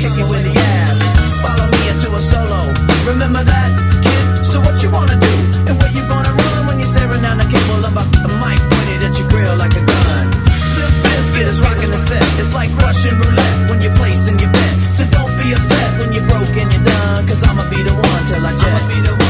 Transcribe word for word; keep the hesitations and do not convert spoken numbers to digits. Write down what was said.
kick you in the ass. Follow me into a solo. Remember that, kid? So what you wanna do? And where you gonna run when you're staring down the cable of a, a mic pointed at your grill like a gun? Limp Bizkit is rocking the set. It's like Russian roulette when you're placing your bet. So don't be upset when you're broke and you're done, cause I'ma be the one till I jet. I'ma be the